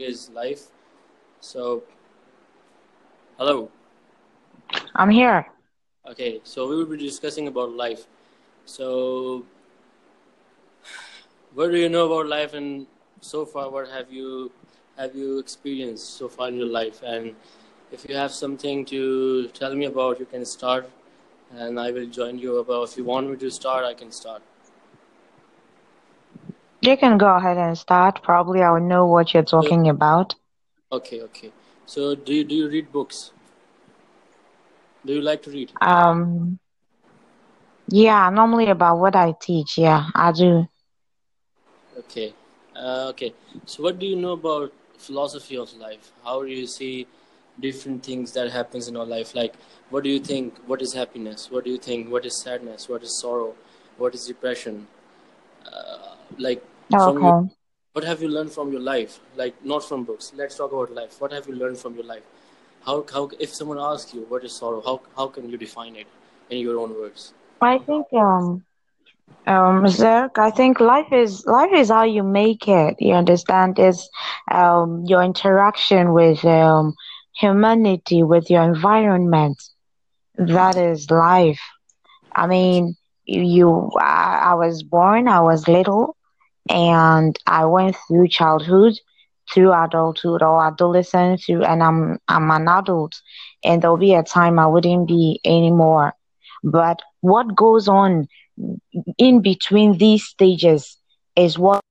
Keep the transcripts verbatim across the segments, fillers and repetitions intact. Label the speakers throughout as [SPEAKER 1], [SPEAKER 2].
[SPEAKER 1] is life. So, hello.
[SPEAKER 2] I'm here.
[SPEAKER 1] Okay, so we will be discussing about life. So, what do you know about life, and so far, what have you have you experienced so far in your life? And if you have something to tell me about, you can start, and I will join you. About if you want me to start, I can start.
[SPEAKER 2] You can go ahead and start. Probably I will know what you're
[SPEAKER 1] So,
[SPEAKER 2] talking about.
[SPEAKER 1] okay, okay. So, do you do you read books? Do you like to read?
[SPEAKER 2] Um, yeah, normally about what I teach. Yeah, I do.
[SPEAKER 1] Okay. Uh, okay. So, what do you know about philosophy of life? How do you see different things that happens in our life? Like, what do you think? What is happiness? What do you think? What is sadness? What is sorrow? What is depression? Uh, like, from your,
[SPEAKER 2] Okay.
[SPEAKER 1] what have you learned from your life? Like, not from books. Let's talk about life. What have you learned from your life? How, how, if someone asks you what is sorrow, how, how can you define it in your own words?
[SPEAKER 2] I think um um Zerk, I think life is life is how you make it. You understand? Is um your interaction with um humanity, with your environment. That is life. I mean, you, you I, I was born, I was little, and I went through childhood, through adulthood or adolescence, through, and I'm I'm an adult, and there'll be a time I wouldn't be anymore. But what goes on in between these stages is what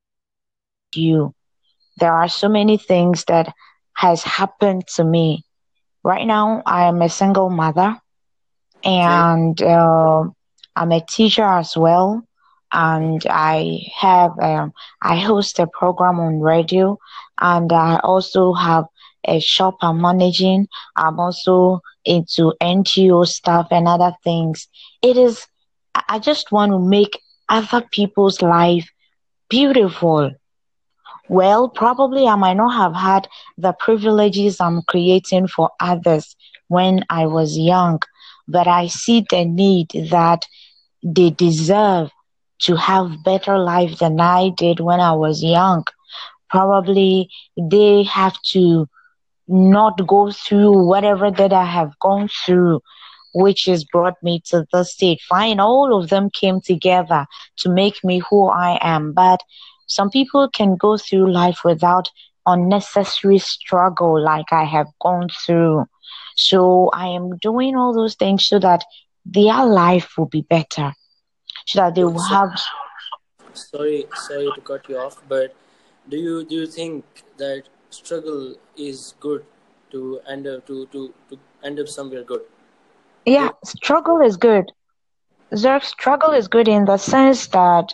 [SPEAKER 2] you. There are so many things that has happened to me. Right now, I am a single mother
[SPEAKER 1] Okay.
[SPEAKER 2] and uh, I'm a teacher as well. And I have um, I host a program on radio, and I also have a shop I'm managing. I'm also into N G O stuff and other things. It is I I just want to make other people's life beautiful. Well, probably I might not have had the privileges I'm creating for others when I was young, but I see the need that they deserve to have better life than I did when I was young. Probably they have to not go through whatever that I have gone through, which has brought me to this state. Fine, all of them came together to make me who I am. But some people can go through life without unnecessary struggle like I have gone through. So I am doing all those things so that their life will be better, so that they
[SPEAKER 1] So,
[SPEAKER 2] will
[SPEAKER 1] so
[SPEAKER 2] have.
[SPEAKER 1] sorry, sorry to cut you off, but do you do you think that struggle is good to end up to, to, to end up somewhere good? Do
[SPEAKER 2] Yeah,
[SPEAKER 1] you,
[SPEAKER 2] struggle is good. Zerk, struggle is good in the sense that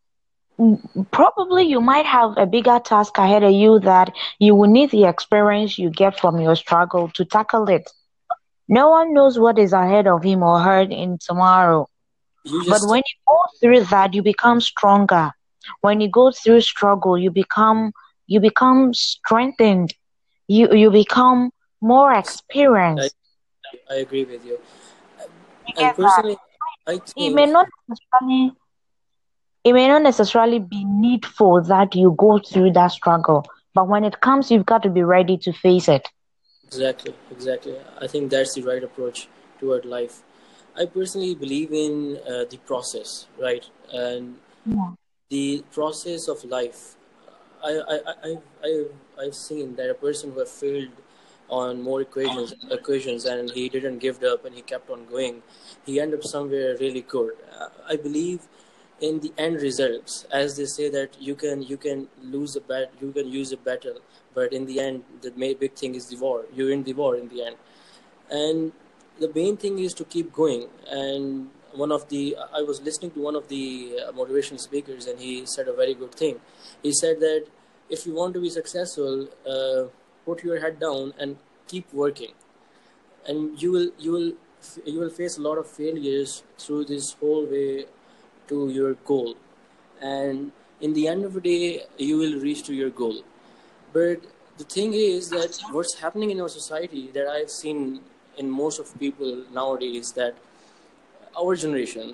[SPEAKER 2] probably you might have a bigger task ahead of you that you will need the experience you get from your struggle to tackle it. No one knows what is ahead of him or her in tomorrow.
[SPEAKER 1] you
[SPEAKER 2] But
[SPEAKER 1] just
[SPEAKER 2] when you go through that, you become stronger. When you go through struggle, you become you become strengthened. You you become more
[SPEAKER 1] I,
[SPEAKER 2] experienced.
[SPEAKER 1] I agree with you.
[SPEAKER 2] You
[SPEAKER 1] And
[SPEAKER 2] get that?
[SPEAKER 1] personally, I
[SPEAKER 2] It may
[SPEAKER 1] think
[SPEAKER 2] not necessarily it may not necessarily be needful that you go through that struggle, but when it comes, you've got to be ready to face it.
[SPEAKER 1] exactly, exactly. I think that's the right approach toward life. I personally believe in uh, the process, right? And
[SPEAKER 2] Yeah.
[SPEAKER 1] the process of life. I, I, I, I've, I've, I've seen that a person who have failed on more equations, equations, and he didn't give up and he kept on going, he ended up somewhere really good. Uh, I believe in the end results, as they say that you can you can lose a bat, you can use a battle, but in the end, the main big thing is the war. You win the war in the end, and the main thing is to keep going. And one of the I was listening to one of the uh, motivational speakers, and he said a very good thing. He said that if you want to be successful, uh, put your head down and keep working, and you will you will you will face a lot of failures through this whole way to your goal, and in the end of the day you will reach to your goal. But the thing is that what's happening in our society that I've seen in most of people nowadays, that our generation,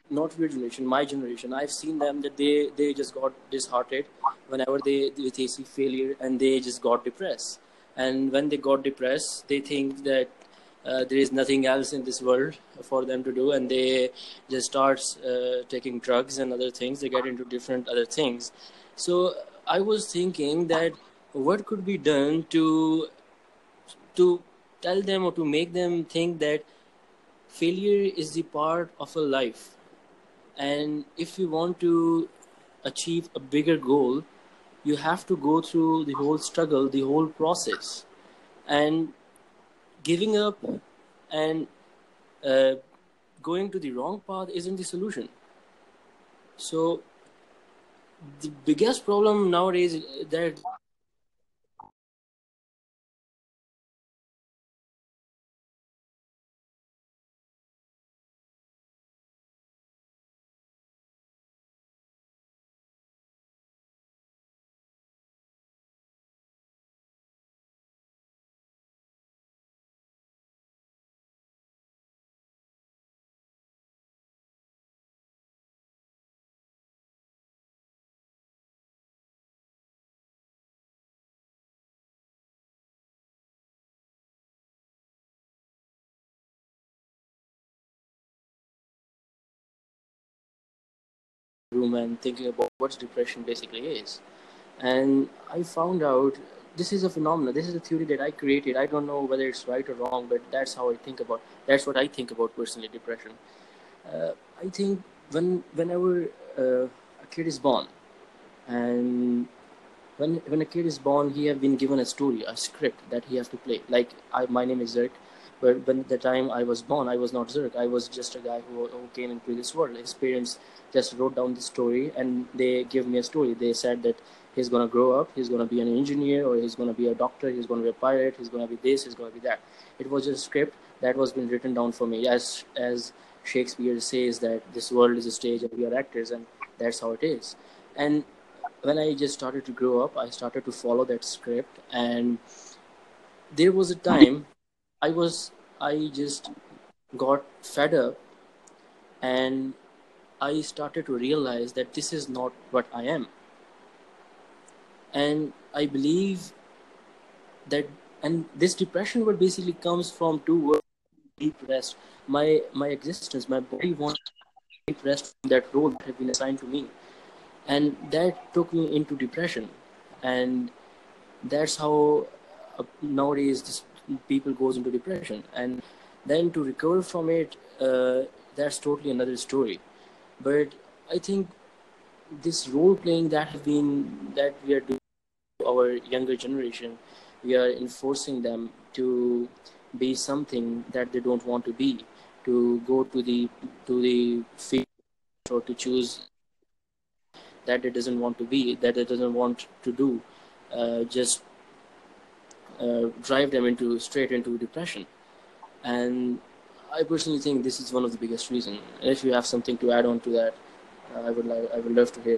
[SPEAKER 1] not your generation, my generation, I've seen them that they they just got disheartened whenever they they see failure, and they just got depressed. And when they got depressed, they think that uh, there is nothing else in this world for them to do, and they just start uh, taking drugs and other things. They get into different other things. So I was thinking that what could be done to to tell them or to make them think that failure is the part of a life, and if you want to achieve a bigger goal, you have to go through the whole struggle, the whole process. And giving up and uh, going to the wrong path isn't the solution. So the biggest problem nowadays is that room and thinking about what depression basically is. And I found out this is a phenomenon. This is a theory that I created. I don't know whether it's right or wrong, but that's how I think about. That's what I think about personally depression. Uh, I think when whenever uh, a kid is born, and when when a kid is born, he have been given a story, a script that he has to play. Like I, my name is Zerk, but when the time I was born, I was not Zerk. I was just a guy who, who came into this world. His parents just wrote down the story, and they gave me a story. They said that he's gonna grow up, he's gonna be an engineer, or he's gonna be a doctor, he's gonna be a pilot, he's gonna be this, he's gonna be that. It was a script that was been written down for me, as as Shakespeare says that this world is a stage and we are actors, and that's how it is. And when I just started to grow up, I started to follow that script, and there was a time I was I just got fed up, and I started to realize that this is not what I am. And I believe that, and this depression what basically comes from two words: deep rest. My my existence, my body wants deep rest from that role that had been assigned to me, and that took me into depression. And that's how uh, nowadays this, people goes into depression, and then to recover from it, uh, that's totally another story. But I think this role playing that have been that we are doing to our younger generation, we are enforcing them to be something that they don't want to be, to go to the to the field, or to choose that it doesn't want to be, that it doesn't want to do, uh, just uh, drive them into straight into depression. And I personally think this is one of the biggest reasons. If you have something to add on to that, uh, I would like I would love to hear.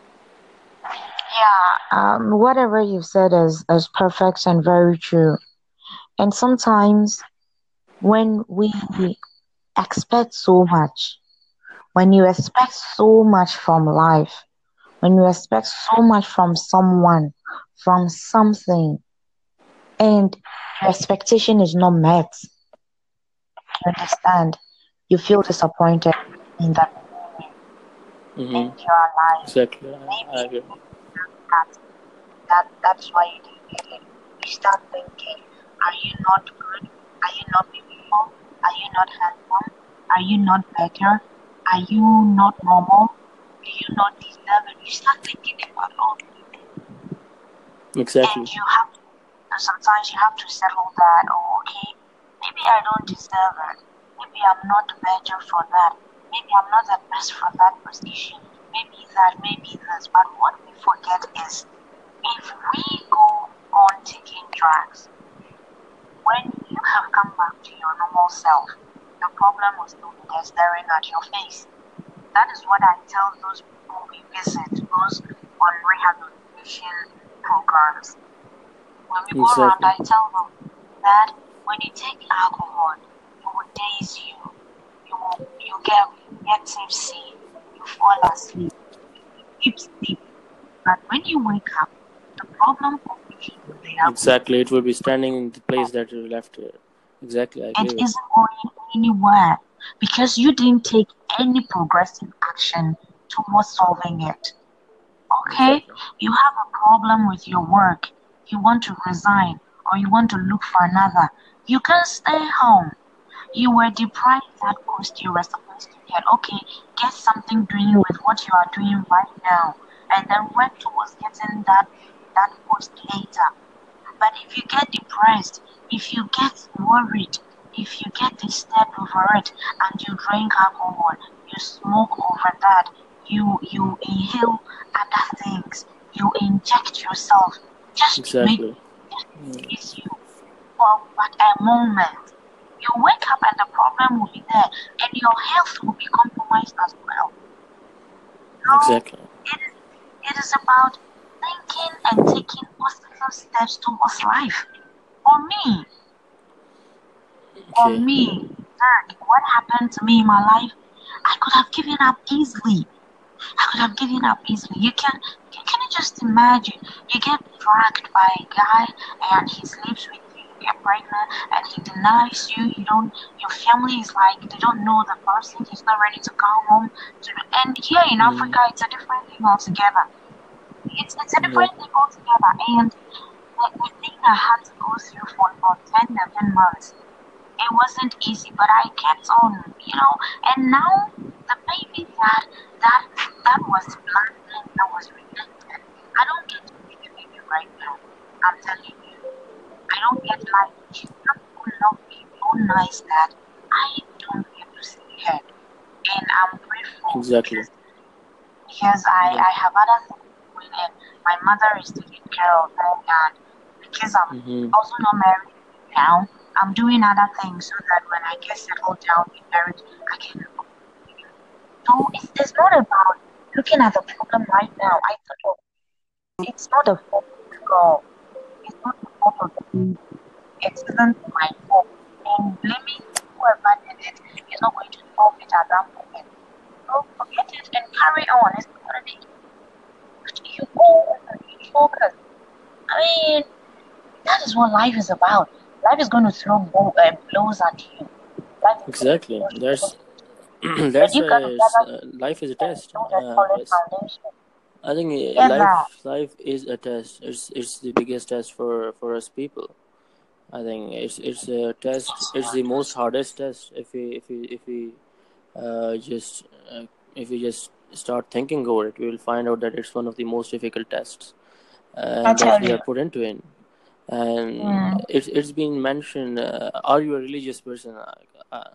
[SPEAKER 2] Yeah, um, whatever you've said is, is perfect and very true. And sometimes when we expect so much, when you expect so much from life, when you expect so much from someone, from something, and your expectation is not met, you understand, you feel disappointed in that
[SPEAKER 1] Mm-hmm.
[SPEAKER 2] and you're like,
[SPEAKER 1] Exactly. I, I
[SPEAKER 2] maybe
[SPEAKER 1] agree.
[SPEAKER 2] that, that that's why you didn't get it. You start thinking, are you not good? Are you not beautiful? Are you not handsome? Are you not better? Are you not normal? Do you not deserve it? You start thinking about all these things. And
[SPEAKER 1] Exactly.
[SPEAKER 2] you have to, and sometimes you have to settle that, oh, okay, maybe I don't deserve it. Maybe I'm not better for that. Maybe I'm not the best for that position. Maybe that, maybe this. But what we forget is if we go on taking drugs, when you have come back to your normal self, the problem will still be there staring at your face. That is what I tell those people we visit, those on rehabilitation programs. When we go around,
[SPEAKER 1] Exactly.
[SPEAKER 2] I tell them that when you take alcohol, it will daze you. You will you get get tipsy, you fall asleep, deep sleep. But when you wake up, the problem completely there.
[SPEAKER 1] Exactly, it will be standing in the place that you left it. Exactly, I
[SPEAKER 2] It
[SPEAKER 1] agree with
[SPEAKER 2] isn't going anywhere because you didn't take any progressive action towards solving it.
[SPEAKER 1] you.
[SPEAKER 2] Okay,
[SPEAKER 1] Exactly.
[SPEAKER 2] you have a problem with your work, you want to resign or you want to look for another. You can't stay home. You were deprived that post you were supposed to get. Okay, get something doing with what you are doing right now, and then work towards getting that that post later. But if you get depressed, if you get worried, if you get disturbed over it, and you drink alcohol, you smoke over that, you you inhale other things, you inject yourself just to make
[SPEAKER 1] Exactly.
[SPEAKER 2] just to please you for but a moment. You wake up and the problem will be there, and your health will be compromised as well. So
[SPEAKER 1] Exactly.
[SPEAKER 2] it is it is about thinking and taking positive steps towards life. For me, for
[SPEAKER 1] Okay.
[SPEAKER 2] me, Dirk, what happened to me in my life, I could have given up easily. I could have given up easily. You can, can can you just imagine? You get dragged by a guy and he sleeps with you, you get pregnant, and he denies you. You don't. Your family is like they don't know the person. He's not ready to come home. To, and here in
[SPEAKER 1] Mm.
[SPEAKER 2] Africa, it's a different thing altogether. It's it's a
[SPEAKER 1] Yeah.
[SPEAKER 2] different thing altogether. And the, the thing I had to go through for about ten, eleven months, it wasn't easy, but I kept on, you know. And now the baby that that that was planted, that was rejected. I don't get to see the baby right now. I'm telling you, I don't get like she's not so lovely, so nice that I don't get to see her. And I'm grateful
[SPEAKER 1] Exactly.
[SPEAKER 2] because because I
[SPEAKER 1] Yeah.
[SPEAKER 2] I have other things doing and my mother is taking care of her and because I'm
[SPEAKER 1] Mm-hmm.
[SPEAKER 2] also not married now, I'm doing other things so that when I get settled down in marriage, I can look after you. So it's, it's not about looking at the problem right now. I thought, oh, it's not the fault of the girl. It's not the fault of the baby. It isn't my fault. And blaming whoever did it is not going to solve it at that moment. So forget it and carry on. It's not going to be you go on, you focus. I mean, that is what life is about. Life is going to throw bo- uh, blows at you. Life is going to
[SPEAKER 1] Exactly.
[SPEAKER 2] throw
[SPEAKER 1] That's
[SPEAKER 2] stones at you. And
[SPEAKER 1] that's
[SPEAKER 2] you
[SPEAKER 1] why
[SPEAKER 2] got to
[SPEAKER 1] it's,
[SPEAKER 2] gather
[SPEAKER 1] uh, life is a
[SPEAKER 2] together and
[SPEAKER 1] test.
[SPEAKER 2] build a
[SPEAKER 1] Uh,
[SPEAKER 2] solid
[SPEAKER 1] yes.
[SPEAKER 2] foundation.
[SPEAKER 1] I think uh,
[SPEAKER 2] Together.
[SPEAKER 1] life life is a test. It's it's the biggest test for for us people. I think it's it's a test. It's the most hardest test. If we if we if we uh, just uh, if we just start thinking over it, we will find out that it's one of the most difficult tests
[SPEAKER 2] I
[SPEAKER 1] uh, that
[SPEAKER 2] tell
[SPEAKER 1] we
[SPEAKER 2] you.
[SPEAKER 1] are put into it. And
[SPEAKER 2] Mm,
[SPEAKER 1] it's it's been mentioned. Uh, are you a religious person? Uh, uh,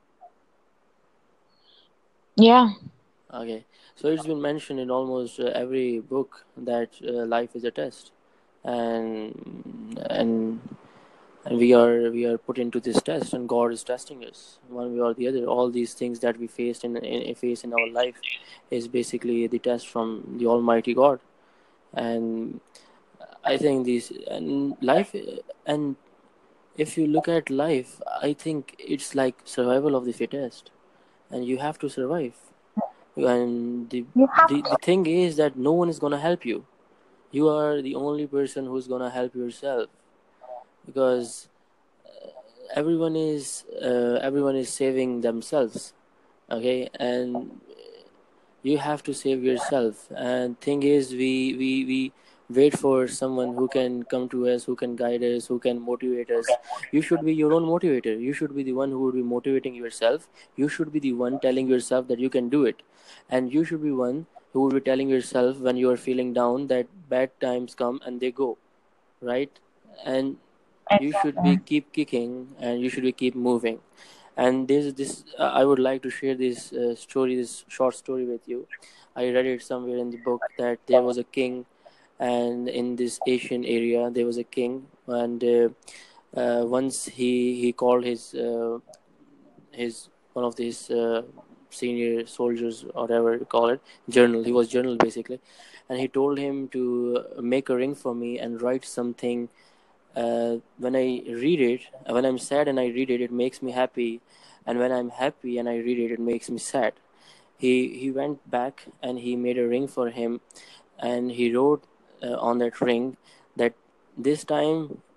[SPEAKER 2] yeah.
[SPEAKER 1] okay, so it's been mentioned in almost uh, every book that uh, life is a test, and and and we are we are put into this test, and God is testing us one way or the other. All these things that we faced in, in face in our life is basically the test from the Almighty God. And I think these and life, and if you look at life, I think it's like survival of the fittest, and you have to survive. And the
[SPEAKER 2] You have
[SPEAKER 1] the,
[SPEAKER 2] to.
[SPEAKER 1] the thing is that no one is gonna help you. You are the only person who's gonna help yourself, because everyone is uh, everyone is saving themselves. Okay, and you have to save yourself. And thing is, we we we wait for someone who can come to us, who can guide us, who can motivate us. You should be your own motivator. You should be the one who would be motivating yourself. You should be the one telling yourself that you can do it. And you should be one who would be telling yourself when you are feeling down that bad times come and they go, right? And you should be
[SPEAKER 2] Exactly.
[SPEAKER 1] keep kicking, and you should be keep moving. And this this uh, I would like to share this uh, story, this short story with you. I read it somewhere in the book that there was a king, and in this Asian area there was a king, and uh, uh, once he he called his uh, his one of these uh, senior soldiers, or whatever you call it, journal. He was journal basically, and he told him to make a ring for me and write something. Uh, when I read it, when I'm sad and I read it, it makes me happy, and when I'm happy and I read it, it makes me sad. he he went back and he made a ring for him, and he wrote uh, on that ring that this time